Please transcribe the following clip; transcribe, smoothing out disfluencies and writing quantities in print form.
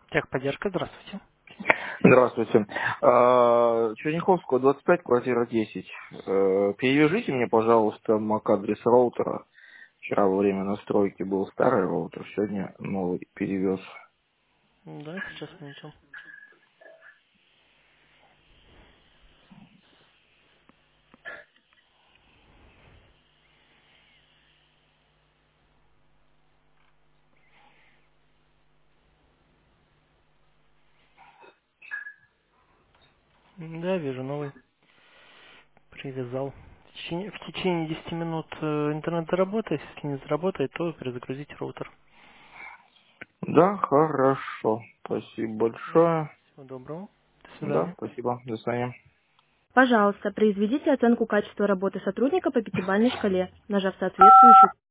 Техподдержка, здравствуйте. Здравствуйте. Черняховского, 25, квартира 10. Перевяжите мне, пожалуйста, MAC-адрес роутера. Вчера во время настройки был старый роутер, сегодня новый перевез. Да, сейчас минуту. Да, вижу, новый. Привязал. В течение 10 минут интернет заработает. Если не заработает, то перезагрузите роутер. Да, хорошо. Спасибо большое. Всего доброго. До Да, свидания. спасибо. До свидания. Пожалуйста, произведите оценку качества работы сотрудника по пятибалльной шкале, нажав соответствующую